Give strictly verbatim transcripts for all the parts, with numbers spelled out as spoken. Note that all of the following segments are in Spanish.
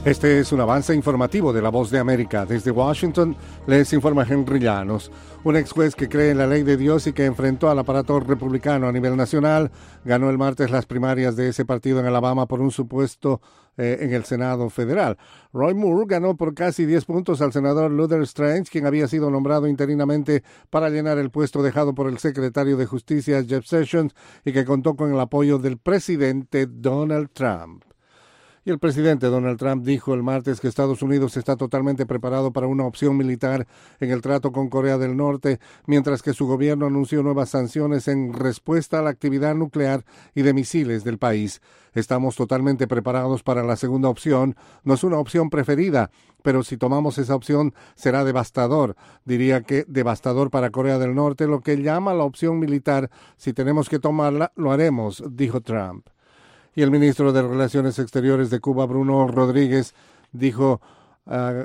Este es un avance informativo de La Voz de América. Desde Washington les informa Henry Llanos. Un ex juez que cree en la ley de Dios y que enfrentó al aparato republicano a nivel nacional ganó el martes las primarias de ese partido en Alabama por un supuesto eh, en el Senado federal. Roy Moore ganó por casi diez puntos al senador Luther Strange, quien había sido nombrado interinamente para llenar el puesto dejado por el secretario de Justicia Jeff Sessions y que contó con el apoyo del presidente Donald Trump. Y el presidente Donald Trump dijo el martes que Estados Unidos está totalmente preparado para una opción militar en el trato con Corea del Norte, mientras que su gobierno anunció nuevas sanciones en respuesta a la actividad nuclear y de misiles del país. Estamos totalmente preparados para la segunda opción. No es una opción preferida, pero si tomamos esa opción será devastador. Diría que devastador para Corea del Norte, lo que llama la opción militar. Si tenemos que tomarla, lo haremos, dijo Trump. Y el ministro de Relaciones Exteriores de Cuba, Bruno Rodríguez, dijo uh,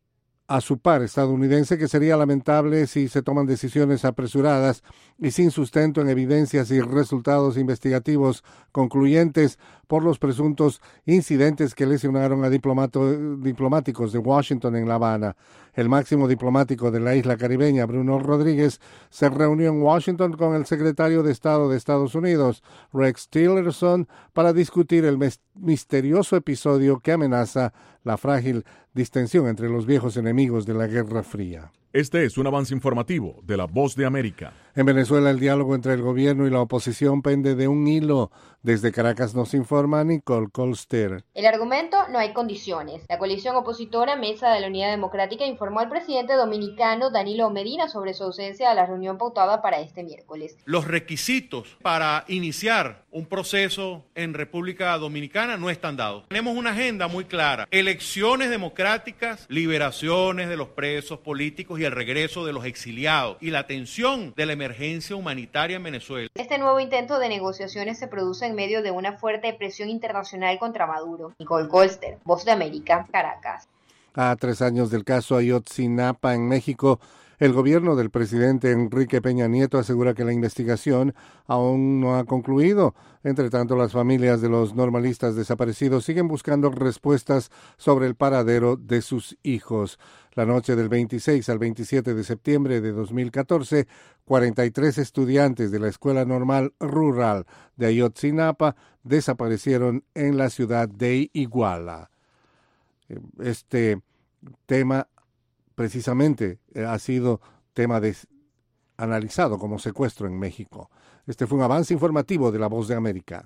a su par estadounidense que sería lamentable si se toman decisiones apresuradas y sin sustento en evidencias y resultados investigativos concluyentes por los presuntos incidentes que lesionaron a diplomáticos de Washington en La Habana. El máximo diplomático de la isla caribeña, Bruno Rodríguez, se reunió en Washington con el secretario de Estado de Estados Unidos, Rex Tillerson, para discutir el misterioso episodio que amenaza la frágil distensión entre los viejos enemigos de la Guerra Fría. Este es un avance informativo de La Voz de América. En Venezuela, el diálogo entre el gobierno y la oposición pende de un hilo. Desde Caracas nos informa Nicole Colster. El argumento: no hay condiciones. La coalición opositora Mesa de la Unidad Democrática informó al presidente dominicano Danilo Medina sobre su ausencia a la reunión pautada para este miércoles. Los requisitos para iniciar un proceso en República Dominicana no están dados. Tenemos una agenda muy clara: elecciones democráticas, liberaciones de los presos políticos y el regreso de los exiliados y la atención de la emergencia humanitaria en Venezuela. Este nuevo intento de negociaciones se produce en medio de una fuerte presión internacional contra Maduro. Nicole Colster, Voz de América, Caracas. A tres años del caso Ayotzinapa en México, el gobierno del presidente Enrique Peña Nieto asegura que la investigación aún no ha concluido. Entre tanto, las familias de los normalistas desaparecidos siguen buscando respuestas sobre el paradero de sus hijos. La noche del veintiséis al veintisiete de septiembre de dos mil catorce, cuarenta y tres estudiantes de la Escuela Normal Rural de Ayotzinapa desaparecieron en la ciudad de Iguala. Este tema precisamente ha sido tema de, analizado como secuestro en México. Este fue un avance informativo de La Voz de América.